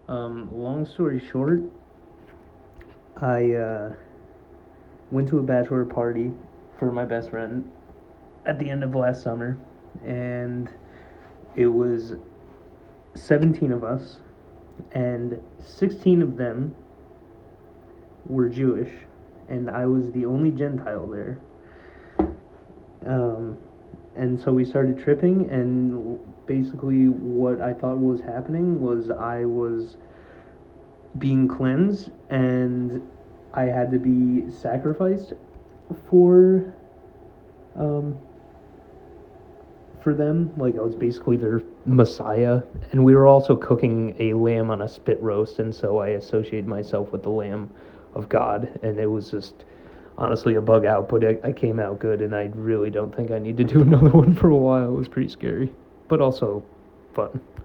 Long story short, I went to a bachelor party for my best friend at the end of last summer, and it was 17 of us, and 16 of them were Jewish, and I was the only Gentile there. Um, and so we started tripping, and basically what I thought was happening was I was being cleansed, and I had to be sacrificed for um, for them. Like I was basically their messiah, and we were also cooking a lamb on a spit roast, and so I associated myself with the Lamb of God, and it was just honestly a bug out, but I came out good, and I really don't think I need to do another one for a while. It was pretty scary, but also fun.